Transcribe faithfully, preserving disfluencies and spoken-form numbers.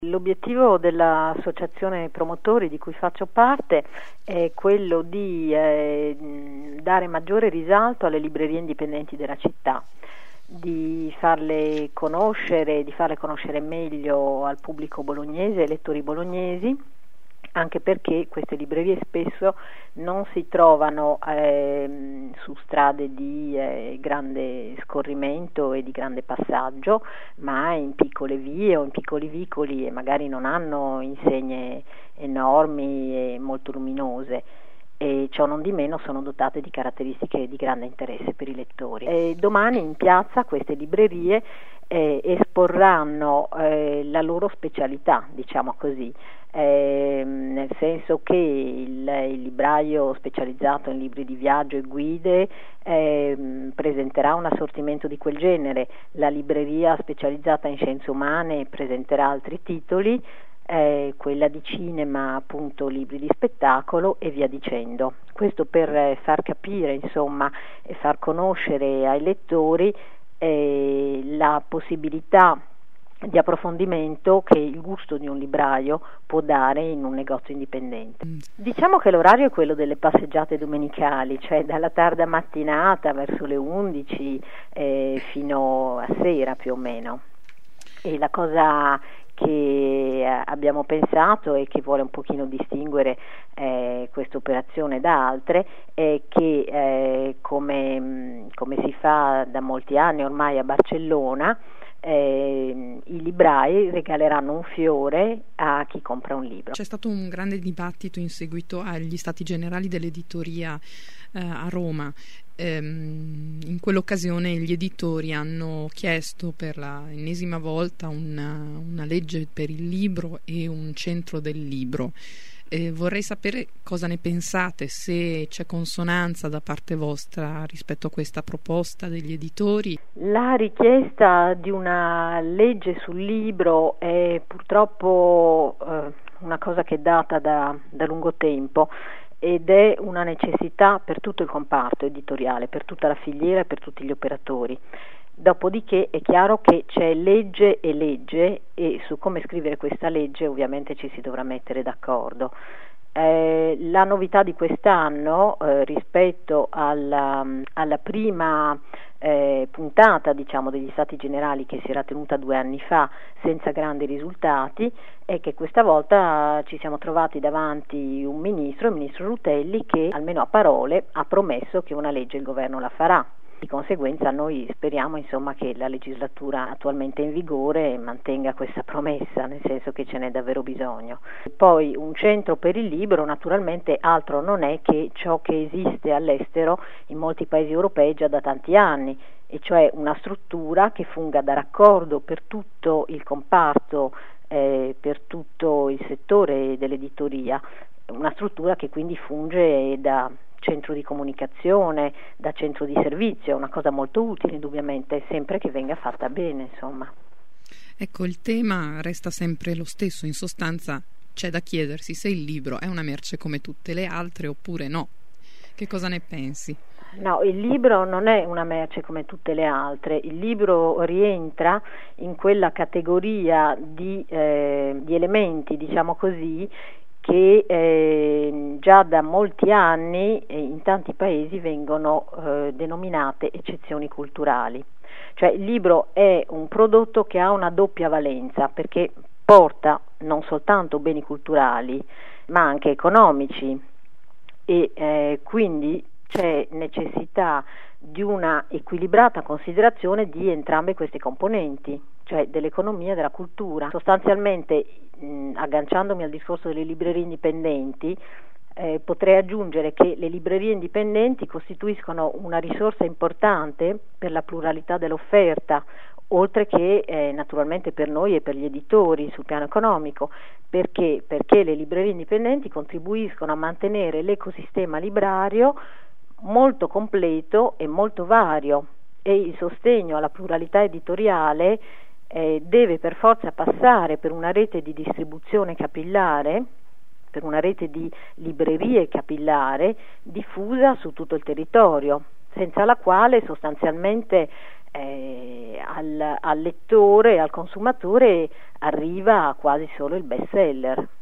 L'obiettivo dell'associazione promotori di cui faccio parte è quello di eh, dare maggiore risalto alle librerie indipendenti della città, di farle conoscere, di farle conoscere meglio al pubblico bolognese, ai lettori bolognesi, anche perché queste librerie spesso non si trovano eh, su strade di eh, grande scorrimento e di grande passaggio, ma in piccole vie o in piccoli vicoli e magari non hanno insegne enormi e molto luminose. E ciò non di meno sono dotate di caratteristiche di grande interesse per i lettori. E domani in piazza queste librerie eh, esporranno eh, la loro specialità, diciamo così, eh, nel senso che il, il libraio specializzato in libri di viaggio e guide eh, presenterà un assortimento di quel genere, la libreria specializzata in scienze umane presenterà altri titoli, Eh, quella di cinema, appunto libri di spettacolo e via dicendo. Questo per eh, far capire, insomma, e far conoscere ai lettori eh, la possibilità di approfondimento che il gusto di un libraio può dare in un negozio indipendente. Diciamo che l'orario è quello delle passeggiate domenicali, cioè dalla tarda mattinata verso le undici eh, fino a sera più o meno. E la cosa che abbiamo pensato e che vuole un pochino distinguere eh, questa operazione da altre è che eh, come, come si fa da molti anni ormai a Barcellona, eh, i librai regaleranno un fiore a chi compra un libro. C'è stato un grande dibattito in seguito agli Stati Generali dell'Editoria eh, a Roma. In quell'occasione gli editori hanno chiesto per la ennesima volta una, una legge per il libro e un centro del libro. Eh, vorrei sapere cosa ne pensate, se c'è consonanza da parte vostra rispetto a questa proposta degli editori. La richiesta di una legge sul libro è purtroppo eh, una cosa che è data da, da lungo tempo, ed è una necessità per tutto il comparto editoriale, per tutta la filiera e per tutti gli operatori. Dopodiché è chiaro che c'è legge e legge e su come scrivere questa legge ovviamente ci si dovrà mettere d'accordo. Eh, la novità di quest'anno eh, rispetto alla, alla prima eh, puntata diciamo degli Stati Generali che si era tenuta due anni fa senza grandi risultati è che questa volta ci siamo trovati davanti un ministro, il ministro Rutelli, che almeno a parole ha promesso che una legge il governo la farà. Di conseguenza noi speriamo insomma che la legislatura attualmente in vigore mantenga questa promessa, nel senso che ce n'è davvero bisogno. Poi un centro per il libro naturalmente altro non è che ciò che esiste all'estero in molti paesi europei già da tanti anni, e cioè una struttura che funga da raccordo per tutto il comparto, eh, per tutto il settore dell'editoria, una struttura che quindi funge da centro di comunicazione, da centro di servizio, una cosa molto utile indubbiamente, sempre che venga fatta bene, insomma. Ecco, il tema resta sempre lo stesso, in sostanza c'è da chiedersi se il libro è una merce come tutte le altre oppure no. Che cosa ne pensi? No, il libro non è una merce come tutte le altre, il libro rientra in quella categoria di, eh, di elementi, diciamo così, che eh, già da molti anni eh, in tanti paesi vengono eh, denominate eccezioni culturali. Cioè il libro è un prodotto che ha una doppia valenza, perché porta non soltanto beni culturali ma anche economici, e eh, quindi c'è necessità di una equilibrata considerazione di entrambe queste componenti, cioè dell'economia e della cultura. Sostanzialmente, mh, agganciandomi al discorso delle librerie indipendenti, eh, potrei aggiungere che le librerie indipendenti costituiscono una risorsa importante per la pluralità dell'offerta, oltre che eh, naturalmente per noi e per gli editori sul piano economico. Perché? Perché le librerie indipendenti contribuiscono a mantenere l'ecosistema librario molto completo e molto vario, e il sostegno alla pluralità editoriale eh, deve per forza passare per una rete di distribuzione capillare, per una rete di librerie capillare diffusa su tutto il territorio, senza la quale sostanzialmente eh, al, al lettore, al consumatore arriva quasi solo il best seller.